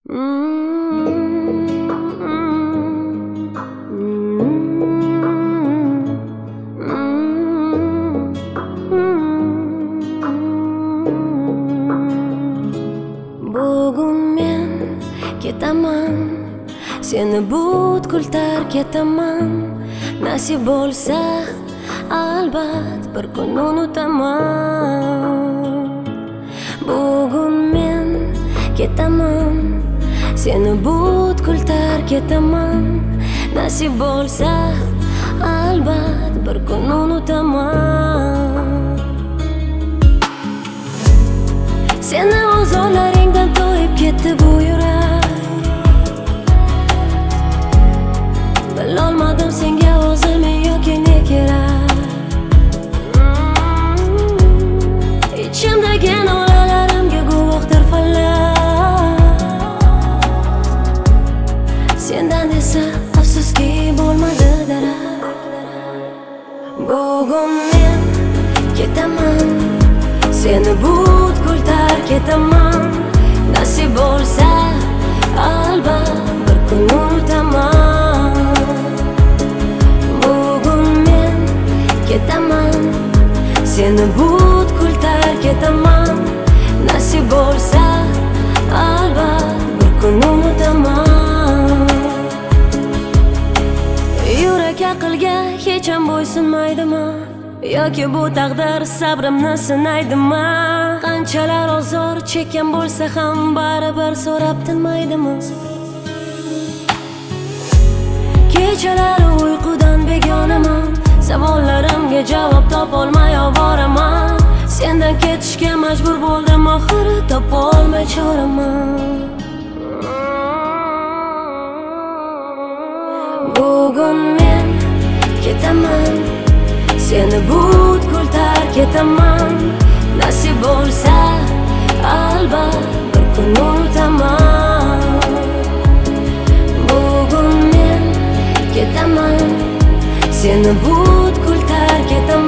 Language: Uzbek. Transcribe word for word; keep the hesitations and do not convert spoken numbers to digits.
Bugun men ketaman, seni butkul tark etaman. Nasib bo'lsa albat bir kun unutaman. Bugun men ketaman, seni butkul tark etaman. Nasib bo'lsa albat bir kun unutaman. Seni ozorlaringdan to'yib ketdi bu yurak. Bilolmadim senga o'zim yoki ne kerak. Ichimdagi nolalarimga guvohdir falak. Sendan esa afsuski bo'lmadi darak. Bugun men ketaman, seni butkul tark etaman. Nasib bo'lsa albat bir kun unutaman. Bugun men ketaman, seni butkul tark etaman. Nasib bo'lsa albat bir kun unutaman. Yurak aqlga hech ham bo'ysunmaydimi? Yoki bu taqdir sabrimni sinaydimi? Qanchalar ozor chekkan bo'lsa ham baribir so'rab tinmaydimi? Kechalari uyqudan begonaman, savollarimga javob topolmay ovoraman. Sendan ketishga majbur bo'ldim, oxiri topolmay choraman. Bugun men ketaman, seni butkul tark etaman. Nasib bo'lsa albat bir kun unutaman. Bugun men ketaman, seni butkul tark etaman.